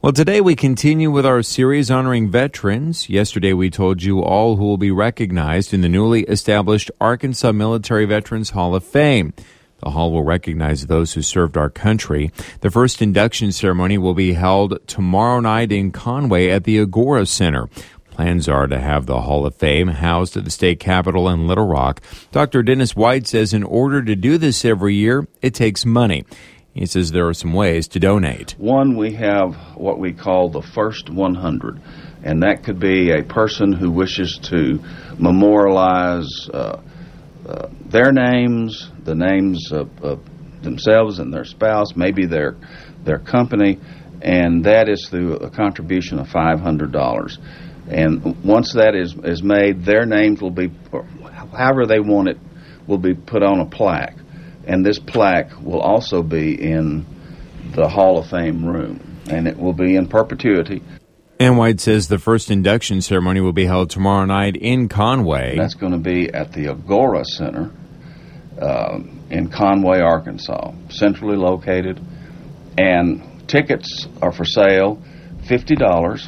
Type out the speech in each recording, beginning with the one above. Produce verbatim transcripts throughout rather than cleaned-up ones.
Well, today we continue with our series honoring veterans. Yesterday we told you all who will be recognized in the newly established Arkansas Military Veterans Hall of Fame. The hall will recognize those who served our country. The first induction ceremony will be held tomorrow night in Conway at the Agora Center. Plans are to have the Hall of Fame housed at the state capitol in Little Rock. Doctor Dennis White says in order to do this every year, it takes money. He says there are some ways to donate. One, we have what we call the first one hundred, and that could be a person who wishes to memorialize uh, uh, their names, the names of, of themselves and their spouse, maybe their their company, and that is through a contribution of five hundred dollars. And once that is, is made, their names will be, however they want it, will be put on a plaque. And this plaque will also be in the Hall of Fame room, and it will be in perpetuity. And White says the first induction ceremony will be held tomorrow night in Conway. That's going to be at the Agora Center uh, in Conway, Arkansas, centrally located. And tickets are for sale, fifty dollars,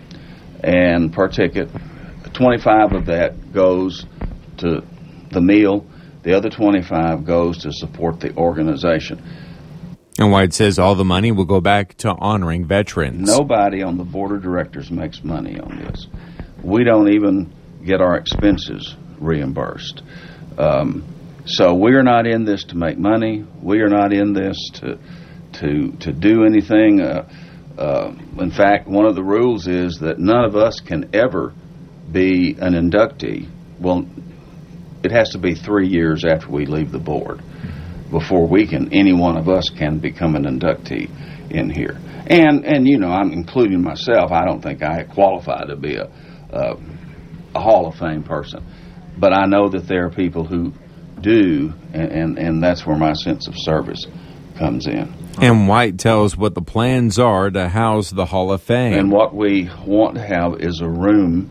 and per ticket, twenty-five of that goes to the meal. The other twenty-five goes to support the organization. And White says all the money will go back to honoring veterans. Nobody on the board of directors makes money on this. We don't even get our expenses reimbursed. Um, so we are not in this to make money. We are not in this to to to do anything. Uh, uh, in fact, one of the rules is that none of us can ever be an inductee. Well, it has to be three years after we leave the board before we can, any one of us can become an inductee in here. And, and you know, I'm including myself. I don't think I qualify to be a, a, a Hall of Fame person. But I know that there are people who do, and, and, and that's where my sense of service comes in. And White tells what the plans are to house the Hall of Fame. And what we want to have is a room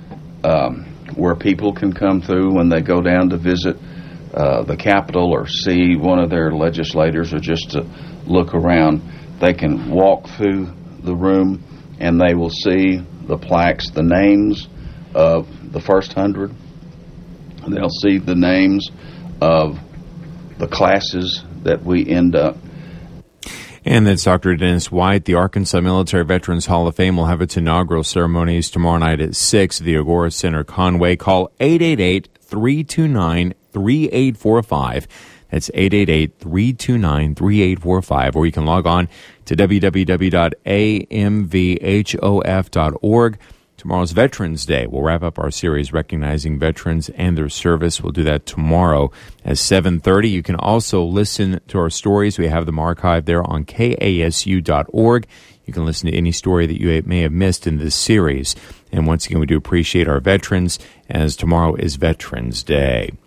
um, where people can come through when they go down to visit uh, the Capitol or see one of their legislators or just to look around. They can walk through the room and they will see the plaques, the names of the first hundred. They'll see the names of the classes that we end up. And that's Doctor Dennis White. The Arkansas Military Veterans Hall of Fame will have its inaugural ceremonies tomorrow night at six at the Agora Center, Conway. Call eight eight eight, three two nine, three eight four five. That's eight eight eight, three two nine, three eight four five. Or you can log on to w w w dot a m v h o f dot org. Tomorrow's Veterans Day. We'll wrap up our series recognizing veterans and their service. We'll do that tomorrow at seven thirty. You can also listen to our stories. We have them archived there on k a s u dot org. You can listen to any story that you may have missed in this series. And once again, we do appreciate our veterans, as tomorrow is Veterans Day.